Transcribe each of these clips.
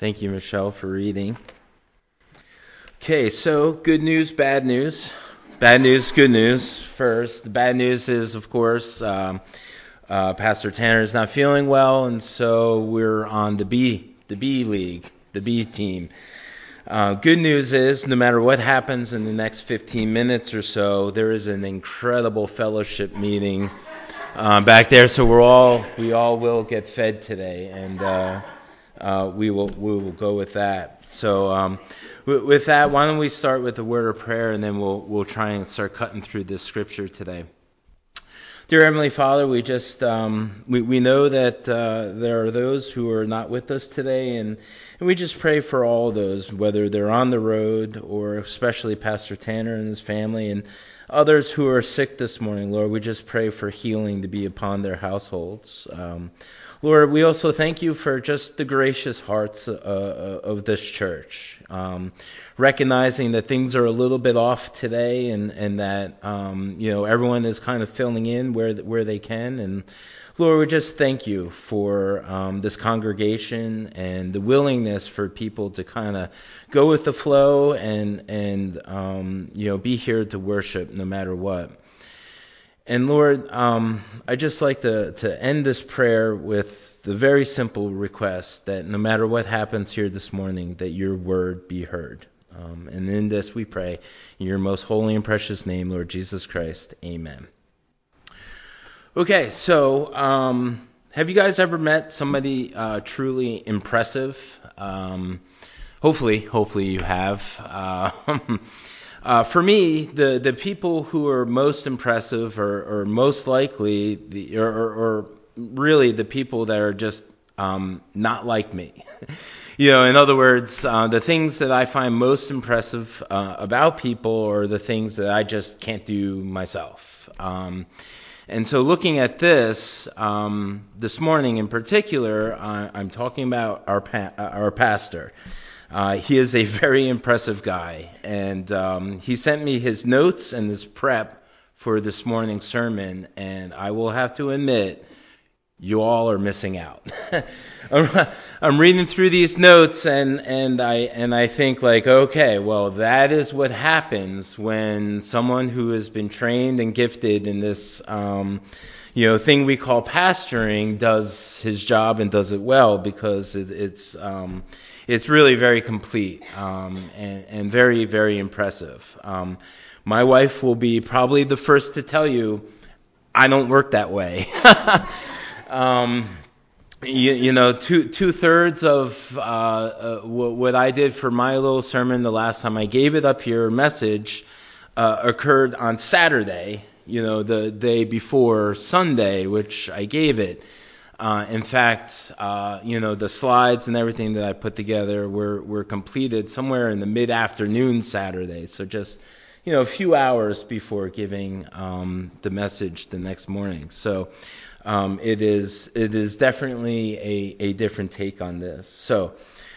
Thank you, Michelle, for reading. Okay, so good news, bad news. Bad news, good news. First, the bad news is, of course, Pastor Tanner is not feeling well, and so we're on the B League, the B team. Good news is, no matter what happens in the next 15 minutes or so, there is an incredible fellowship meeting back there, so we all will get fed today, and we will go with that. So with that, why don't we start with a word of prayer, and then we'll try and start cutting through this scripture today. Dear Heavenly Father, we just we know that there are those who are not with us today, and we just pray for all those, whether they're on the road or especially Pastor Tanner and his family and others who are sick this morning. Lord, we just pray for healing to be upon their households. Lord, we also thank you for just the gracious hearts of this church, recognizing that things are a little bit off today, and that everyone is kind of filling in where they can. And Lord, we just thank you for this congregation and the willingness for people to kind of go with the flow and be here to worship no matter what. And Lord, I just like to end this prayer with the very simple request that no matter what happens here this morning, that your word be heard. And in this we pray in your most holy and precious name, Lord Jesus Christ. Amen. Okay, so have you guys ever met somebody truly impressive? Hopefully you have. For me, the people who are most impressive or most likely, or really the people that are just not like me. In other words, the things that I find most impressive about people are the things that I just can't do myself. And so looking at this morning in particular, I'm talking about our pastor. He is a very impressive guy, and he sent me his notes and his prep for this morning's sermon, and I will have to admit, you all are missing out. I'm reading through these notes, and I think like, okay, well, that is what happens when someone who has been trained and gifted in this thing we call pastoring does his job and does it well, because it's really very complete and very, very impressive. My wife will be probably the first to tell you I don't work that way. Two-thirds of what I did for my little sermon the last time I gave it up here, message, occurred on Saturday, the day before Sunday, which I gave it. In fact, the slides and everything that I put together were completed somewhere in the mid-afternoon Saturday, so just a few hours before giving the message the next morning. So it is definitely a different take on this. So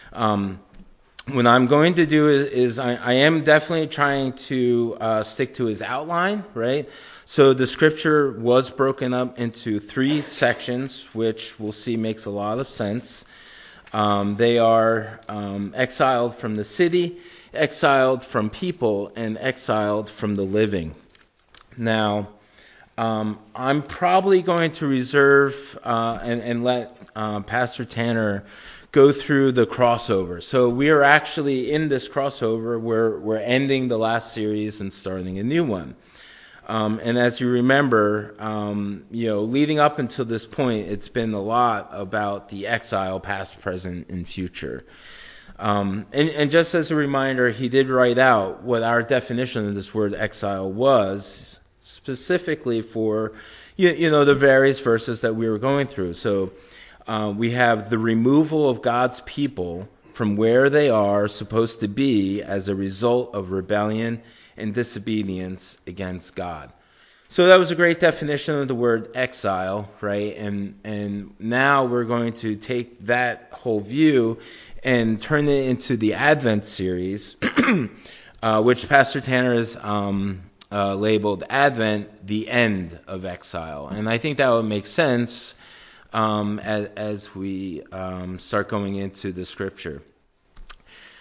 what I'm going to do is I am definitely trying to stick to his outline, right? So the scripture was broken up into 3 sections, which we'll see makes a lot of sense. They are exiled from the city, exiled from people, and exiled from the living. Now, I'm probably going to reserve and let Pastor Tanner go through the crossover. So we are actually in this crossover where we're ending the last series and starting a new one. And as you remember, leading up until this point, it's been a lot about the exile, past, present, and future. And just as a reminder, he did write out what our definition of this word exile was, specifically for the various verses that we were going through. So we have the removal of God's people from where they are supposed to be as a result of rebellion and disobedience against God. So that was a great definition of the word exile, right? And now we're going to take that whole view and turn it into the Advent series, which Pastor Tanner has labeled Advent, the end of exile. And I think that would make sense as we start going into the scripture.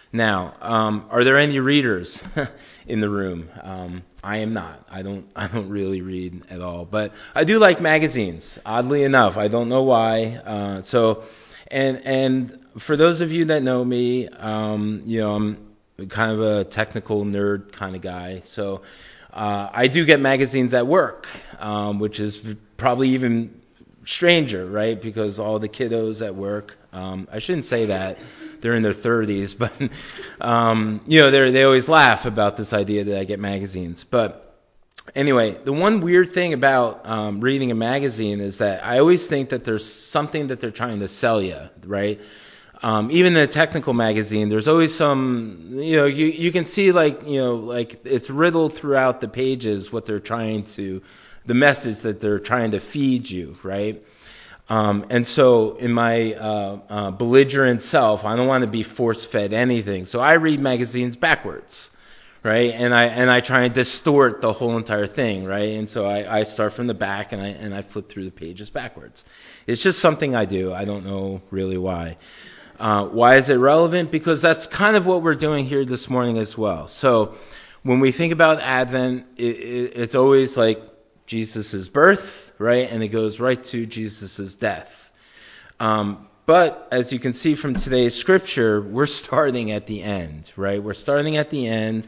Now, are there any readers in the room? I am not. I don't really read at all, but I do like magazines. Oddly enough, I don't know why. And for those of you that know me, I'm kind of a technical nerd kind of guy. So I do get magazines at work, which is probably even stranger, right? Because all the kiddos at work, I shouldn't say that. They're in their 30s, but they always laugh about this idea that I get magazines. But anyway, the one weird thing about reading a magazine is that I always think that there's something that they're trying to sell you, right? Even in a technical magazine, there's always some, you can see like it's riddled throughout the pages what they're trying to, the message that they're trying to feed you, right? And so in my belligerent self, I don't want to be force-fed anything. So I read magazines backwards, right? And I try and distort the whole entire thing, right? And so I start from the back and I flip through the pages backwards. It's just something I do. I don't know really why. Why is it relevant? Because that's kind of what we're doing here this morning as well. So when we think about Advent, it's always like Jesus' birth, right? And it goes right to Jesus' death. But as you can see from today's scripture, we're starting at the end, right? We're starting at the end,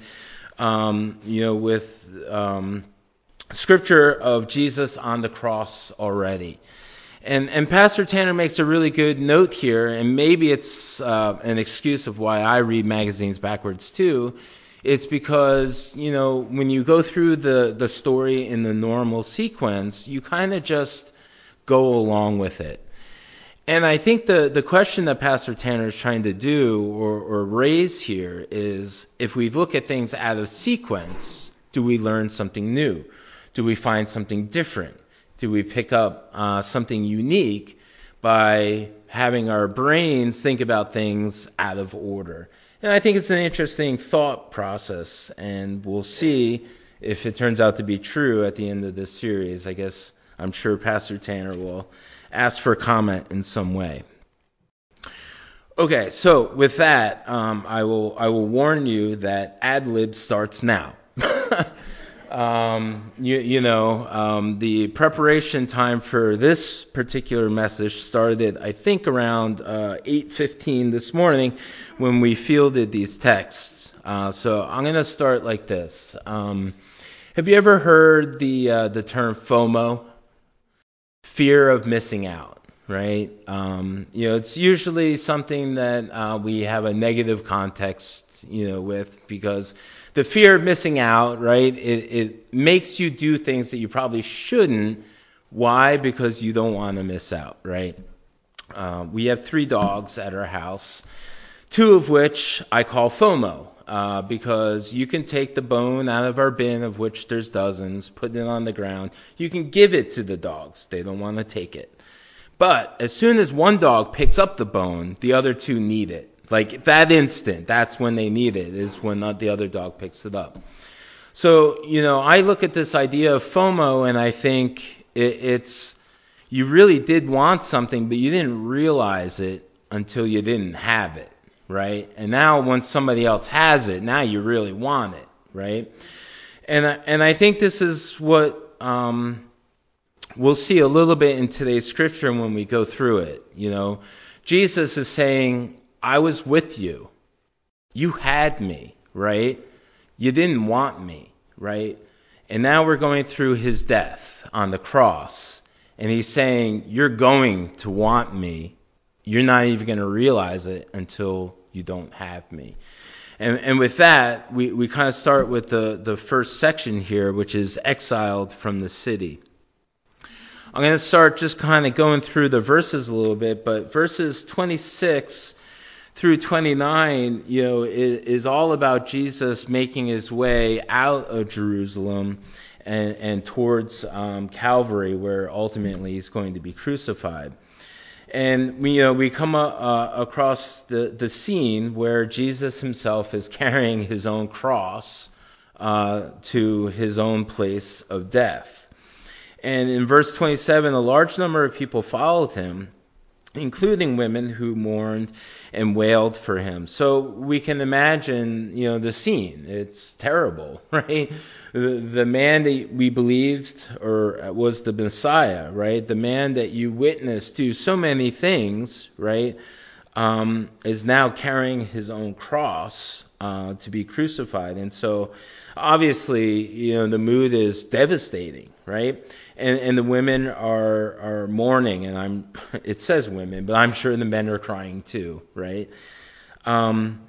with scripture of Jesus on the cross already. And Pastor Tanner makes a really good note here, and maybe it's an excuse of why I read magazines backwards too. It's because, when you go through the story in the normal sequence, you kind of just go along with it. And I think the question that Pastor Tanner is trying to do or raise here is, if we look at things out of sequence, do we learn something new? Do we find something different? Do we pick up something unique by having our brains think about things out of order? And I think it's an interesting thought process, and we'll see if it turns out to be true at the end of this series. I'm sure Pastor Tanner will ask for comment in some way. Okay, so with that, I will warn you that ad lib starts now. The preparation time for this particular message started, I think, around 8:15 this morning when we fielded these texts. So I'm going to start like this. Have you ever heard the term FOMO? Fear of missing out, right? It's usually something that we have a negative context, with, because the fear of missing out, right, it makes you do things that you probably shouldn't. Why? Because you don't want to miss out, right? We have 3 dogs at our house, 2 of which I call FOMO, because you can take the bone out of our bin, of which there's dozens, put it on the ground. You can give it to the dogs. They don't want to take it. But as soon as one dog picks up the bone, the other 2 need it. Like that instant, that's when they need it, is when the other dog picks it up. So, I look at this idea of FOMO and I think it's, you really did want something, but you didn't realize it until you didn't have it, right? And now when somebody else has it, now you really want it, right? And I think this is what we'll see a little bit in today's scripture when we go through it. Jesus is saying, I was with you. You had me, right? You didn't want me, right? And now we're going through his death on the cross. And he's saying, you're going to want me. You're not even going to realize it until you don't have me. And with that, we kind of start with the first section here, which is exiled from the city. I'm going to start just kind of going through the verses a little bit, but verses 26 through 29, is all about Jesus making his way out of Jerusalem and towards Calvary, where ultimately he's going to be crucified. And we come across the scene where Jesus himself is carrying his own cross to his own place of death. And in verse 27, a large number of people followed him, including women who mourned and wailed for him. So we can imagine, the scene. It's terrible, right? The man that we believed or was the Messiah, right? The man that you witnessed do so many things, right? Is now carrying his own cross to be crucified. And so obviously, the mood is devastating, right? And the women are mourning, and it says women, but I'm sure the men are crying too, right? And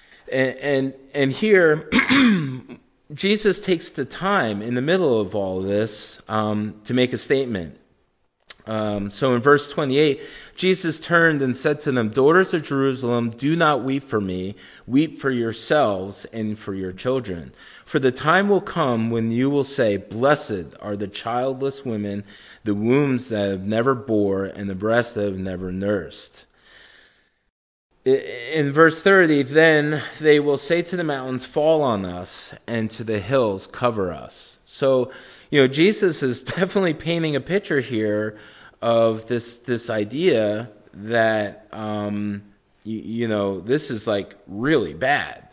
here Jesus takes the time in the middle of all this to make a statement. So in verse 28, Jesus turned and said to them, "Daughters of Jerusalem, do not weep for me. Weep for yourselves and for your children. For the time will come when you will say, 'Blessed are the childless women, the wombs that have never bore, and the breasts that have never nursed.'" In verse 30, then they will say to the mountains, "Fall on us," and to the hills, "Cover us." So, Jesus is definitely painting a picture here of this idea that, this is like really bad.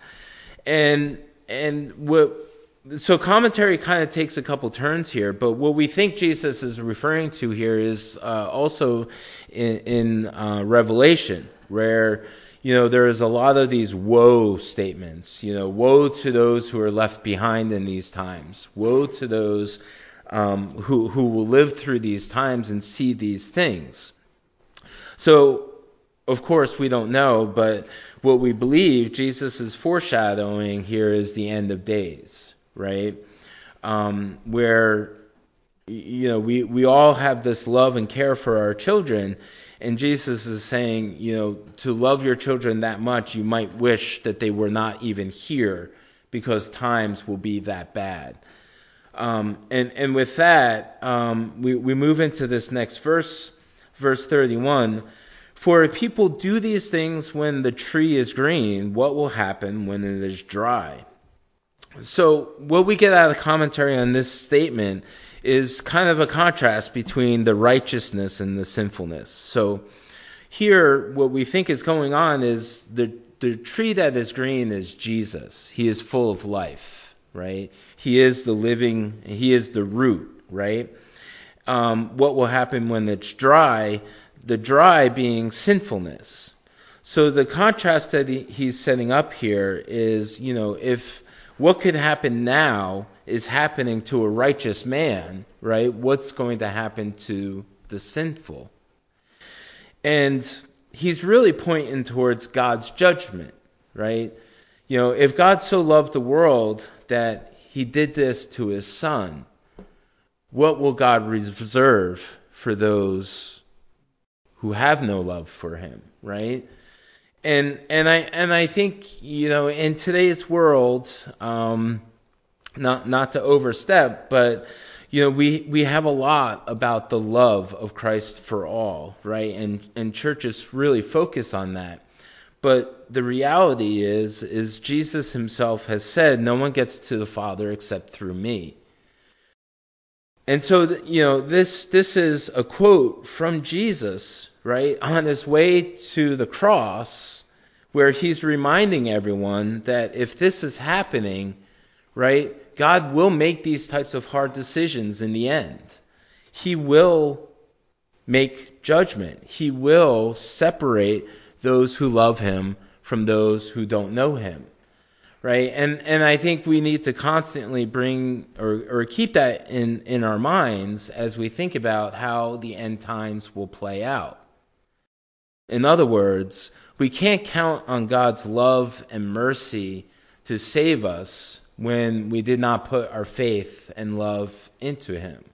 So commentary kind of takes a couple turns here, but what we think Jesus is referring to here is also in Revelation, where there is a lot of these woe statements. Woe to those who are left behind in these times. Woe to those who will live through these times and see these things. So, of course, we don't know, but what we believe Jesus is foreshadowing here is the end of days, right? Where we all have this love and care for our children. And Jesus is saying, to love your children that much, you might wish that they were not even here, because times will be that bad. And with that, we move into this next verse 31. "For if people do these things when the tree is green, what will happen when it is dry?" So what we get out of the commentary on this statement is kind of a contrast between the righteousness and the sinfulness. So here, what we think is going on is the tree that is green is Jesus. He is full of life, right? He is he is the root, right? What will happen when it's dry? The dry being sinfulness. So the contrast that he's setting up here is, if what could happen now is happening to a righteous man, right? What's going to happen to the sinful? And he's really pointing towards God's judgment, right? If God so loved the world that he did this to his son, what will God reserve for those who have no love for him, right? And I think, in today's world, not to overstep, but we have a lot about the love of Christ for all, right? And churches really focus on that. But the reality is Jesus himself has said, "No one gets to the Father except through me." And so, this is a quote from Jesus, right, on his way to the cross, where he's reminding everyone that if this is happening, right, God will make these types of hard decisions in the end. He will make judgment. He will separate those who love him from those who don't know him, right? And I think we need to constantly bring or keep that in our minds as we think about how the end times will play out. In other words, we can't count on God's love and mercy to save us when we did not put our faith and love into him.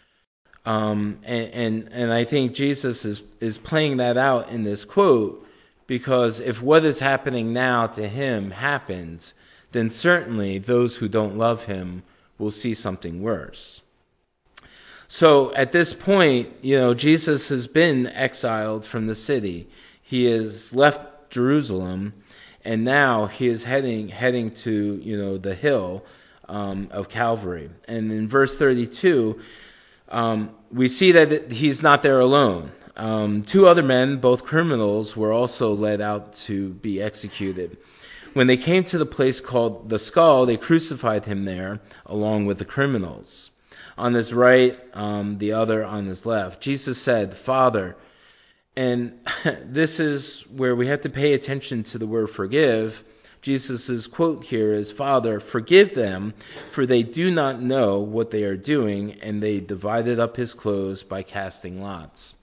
And I think Jesus is playing that out in this quote, because if what is happening now to him happens, then certainly those who don't love him will see something worse. So at this point, Jesus has been exiled from the city. He has left Jerusalem, and now he is heading to the hill of Calvary. And in verse 32, we see that he's not there alone. two other men, both criminals, were also led out to be executed. When they came to the place called the Skull, they crucified him there along with the criminals, on his right, the other on his left. Jesus said, "Father," and this is where we have to pay attention to the word forgive. Jesus' quote here is, "Father, forgive them, for they do not know what they are doing," and they divided up his clothes by casting lots.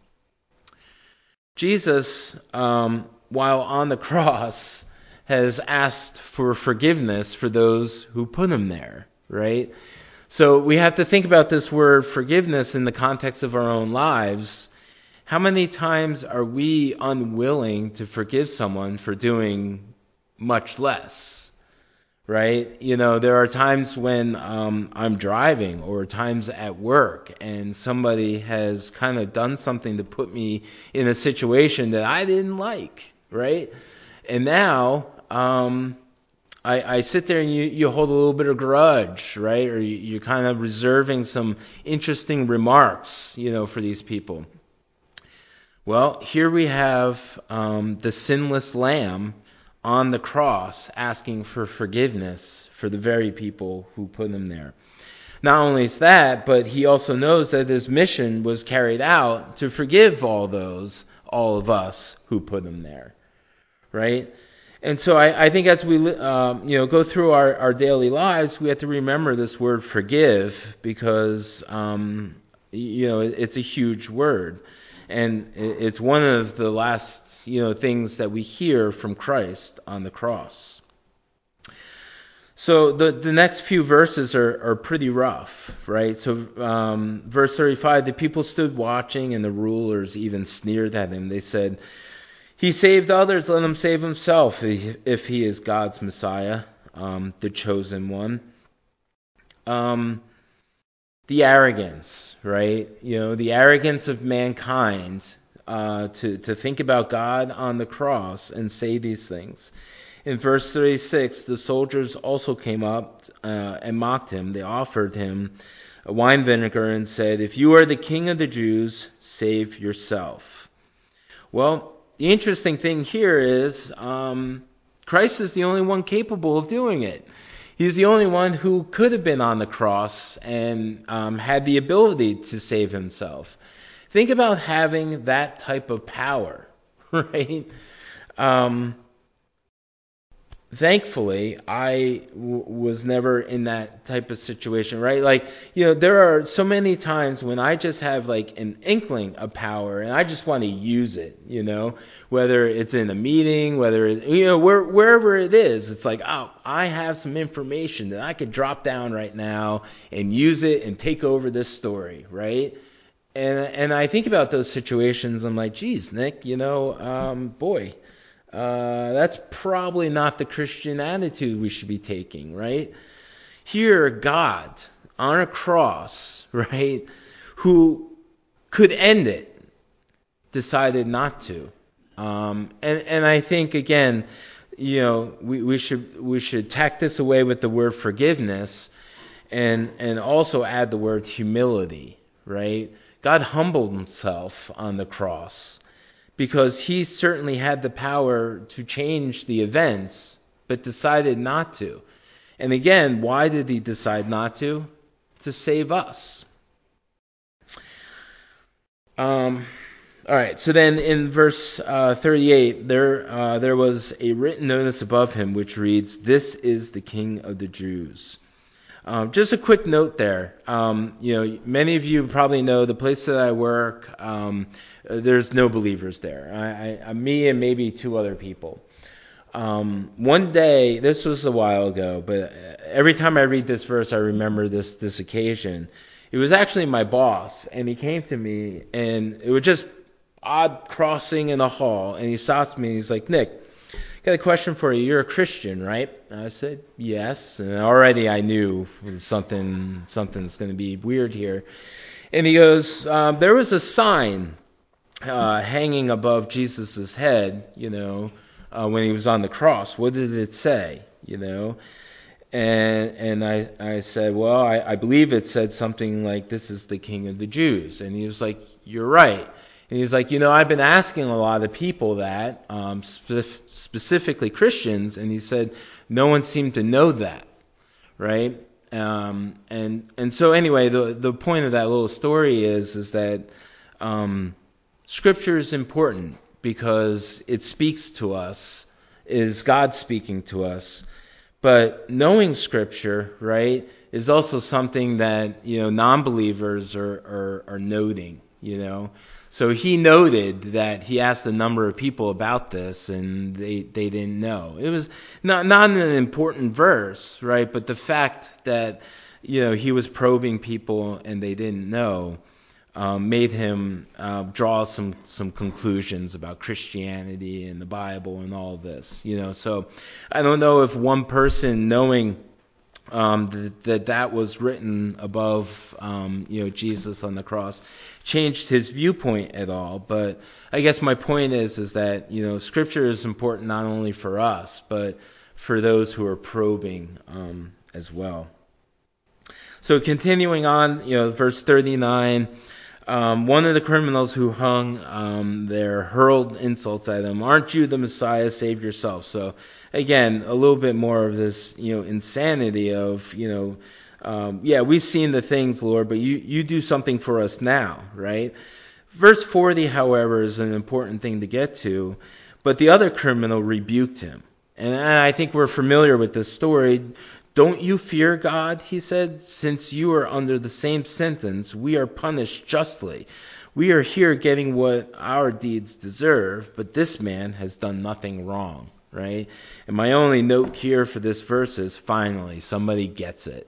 Jesus, while on the cross, has asked for forgiveness for those who put him there, right? So we have to think about this word forgiveness in the context of our own lives. How many times are we unwilling to forgive someone for doing much less, right? There are times when I'm driving or times at work and somebody has kind of done something to put me in a situation that I didn't like, right? And now I sit there and you hold a little bit of grudge, right? Or you're kind of reserving some interesting remarks, for these people. Well, here we have the sinless Lamb on the cross asking for forgiveness for the very people who put him there. Not only is that, but he also knows that his mission was carried out to forgive all of us who put him there, right? And so I think as we go through our daily lives, we have to remember this word forgive because it's a huge word, and it's one of the last things that we hear from Christ on the cross. So the next few verses are pretty rough, right? So verse 35, the people stood watching, and the rulers even sneered at him. They said, "He saved others, let him save himself if he is God's Messiah, the chosen one." The arrogance, right? The arrogance of mankind to think about God on the cross and say these things. In verse 36, the soldiers also came up and mocked him. They offered him wine vinegar and said, "If you are the king of the Jews, save yourself." Well, the interesting thing here is Christ is the only one capable of doing it. He's the only one who could have been on the cross and had the ability to save himself. Think about having that type of power, right? Thankfully, I was never in that type of situation, right? Like, there are so many times when I just have like an inkling of power and I just want to use it, whether it's in a meeting, whether it's, wherever it is, it's like, oh, I have some information that I could drop down right now and use it and take over this story, right? And I think about those situations. I'm like, geez, Nick, boy, that's probably not the Christian attitude we should be taking, right? Here, God on a cross, right, who could end it, decided not to. And I think again, we should tack this away with the word forgiveness, and also add the word humility, right? God humbled himself on the cross because he certainly had the power to change the events, but decided not to. And again, why did he decide not to? To save us. All right, so then in verse 38, there was a written notice above him which reads, "This is the King of the Jews." Just a quick note there. Many of you probably know the place that I work, there's no believers there. Me and maybe two other people. One day, this was a while ago, but every time I read this verse, I remember this occasion. It was actually my boss, and he came to me, and it was just odd crossing in a hall, and he stops me, and he's like, "Nick, got a question for you. You're a Christian, right?" I said, "Yes." And already I knew something's going to be weird here. And he goes, "There was a sign hanging above Jesus' head, when he was on the cross. What did it say, And I said, "Well, I believe it said something like, 'This is the King of the Jews.'" And he was like, "You're right." And he's like, I've been asking a lot of people that, specifically Christians, and he said, no one seemed to know that, right? And so anyway, the point of that little story is that Scripture is important because it speaks to us, is God speaking to us. But knowing Scripture, right, is also something that, non-believers are noting, So he noted that he asked a number of people about this, and they didn't know. It was not an important verse, right, but the fact that, he was probing people and they didn't know made him draw some conclusions about Christianity and the Bible and all of this, So I don't know if one person knowing that was written above, Jesus on the cross changed his viewpoint at all. But I guess my point is that, Scripture is important not only for us, but for those who are probing as well. So continuing on, verse 39, one of the criminals who hung there hurled insults at him. Aren't you the Messiah? Save yourself. So again, a little bit more of this, insanity of, we've seen the things, Lord, but you do something for us now, right? Verse 40, however, is an important thing to get to. But the other criminal rebuked him. And I think we're familiar with this story. Don't you fear God, he said, since you are under the same sentence, we are punished justly. We are here getting what our deeds deserve, but this man has done nothing wrong, right? And my only note here for this verse is, finally, somebody gets it.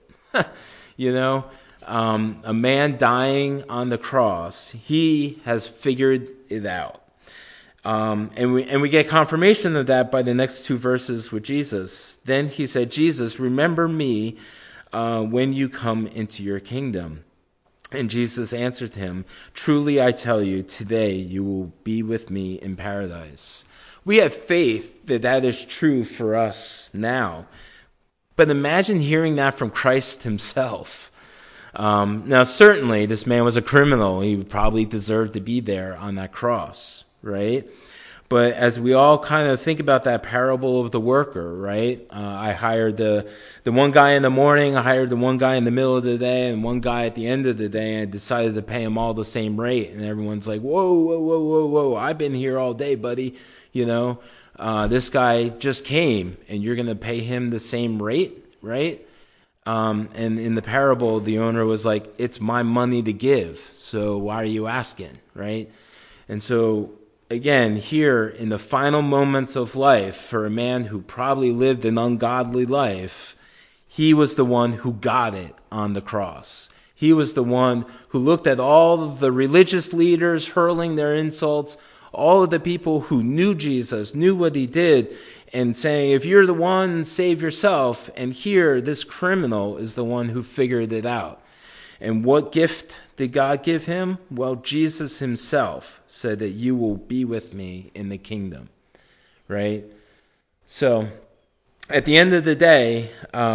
A man dying on the cross, he has figured it out. And we get confirmation of that by the next two verses with Jesus. Then he said, Jesus, remember me when you come into your kingdom. And Jesus answered him, truly I tell you, today you will be with me in paradise. We have faith that is true for us now. But imagine hearing that from Christ himself. Now certainly this man was a criminal. He probably deserved to be there on that cross, right? But as we all kind of think about that parable of the worker, right? I hired the one guy in the morning, I hired the one guy in the middle of the day, and one guy at the end of the day, and I decided to pay him all the same rate. And everyone's like, whoa, I've been here all day, buddy. This guy just came, and you're going to pay him the same rate, right? And in the parable, the owner was like, it's my money to give, so why are you asking, right? And so, again, here in the final moments of life, for a man who probably lived an ungodly life, he was the one who got it on the cross. He was the one who looked at all of the religious leaders hurling their insults, all of the people who knew Jesus, knew what he did, and saying, if you're the one, save yourself. And here, this criminal is the one who figured it out. And what gift did God give him? Well, Jesus himself said that you will be with me in the kingdom, right? So, at the end of the day,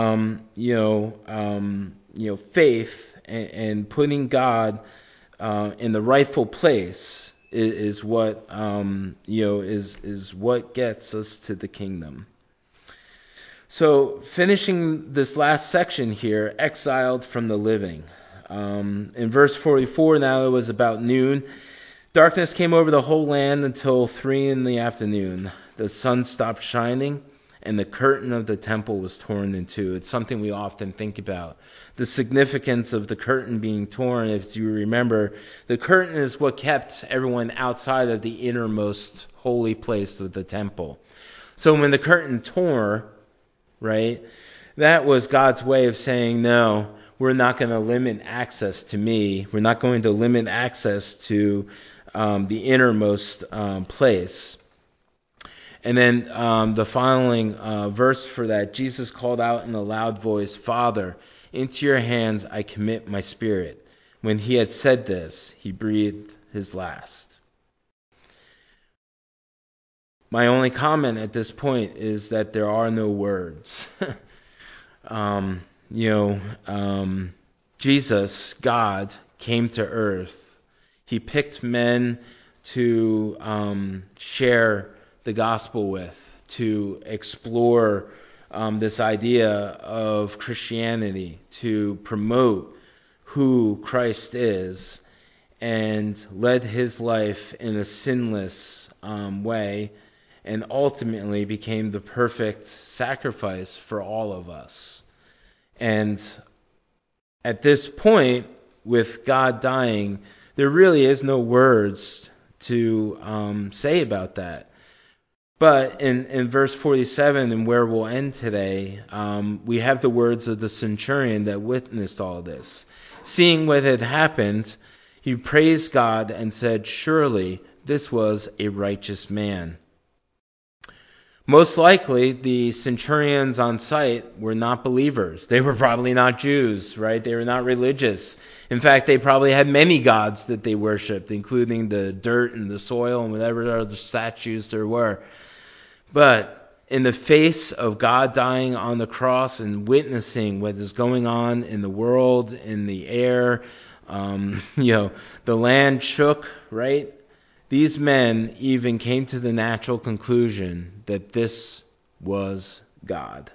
faith and putting God in the rightful place is what is what gets us to the kingdom. So, finishing this last section here, exiled from the living. In verse 44, now it was about noon. Darkness came over the whole land until 3 p.m. The sun stopped shining, and the curtain of the temple was torn in two. It's something we often think about. The significance of the curtain being torn, if you remember, the curtain is what kept everyone outside of the innermost holy place of the temple. So when the curtain tore, right, that was God's way of saying, no, we're not going to limit access to me. We're not going to limit access to the innermost place. And then the following verse for that, Jesus called out in a loud voice, Father, into your hands I commit my spirit. When he had said this, he breathed his last. My only comment at this point is that there are no words. Jesus, God, came to earth. He picked men to share the gospel with, to explore this idea of Christianity, to promote who Christ is, and led his life in a sinless way, and ultimately became the perfect sacrifice for all of us. And at this point, with God dying, there really is no words to say about that. But in verse 47, and where we'll end today, we have the words of the centurion that witnessed all this. Seeing what had happened, he praised God and said, "Surely this was a righteous man." Most likely, the centurions on site were not believers. They were probably not Jews, right? They were not religious. In fact, they probably had many gods that they worshipped, including the dirt and the soil and whatever other statues there were. But in the face of God dying on the cross and witnessing what is going on in the world, in the air, the land shook, right? These men even came to the natural conclusion that this was God.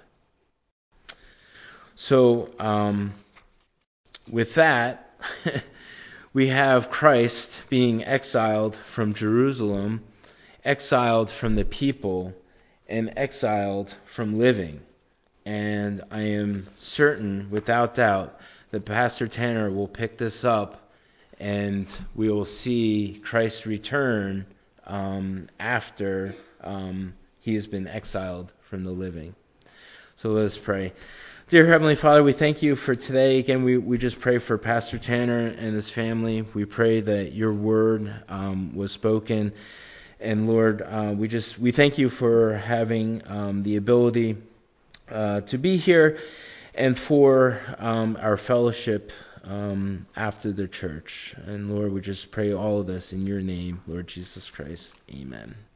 So, with that, we have Christ being exiled from Jerusalem, exiled from the people, and exiled from living. And I am certain, without doubt, that Pastor Tanner will pick this up, and we will see Christ return after he has been exiled from the living. So let us pray. Dear Heavenly Father, we thank you for today. Again, we just pray for Pastor Tanner and his family. We pray that your word was spoken. And Lord, we thank you for having the ability to be here, and for our fellowship after the church. And Lord, we just pray all of this in your name, Lord Jesus Christ. Amen.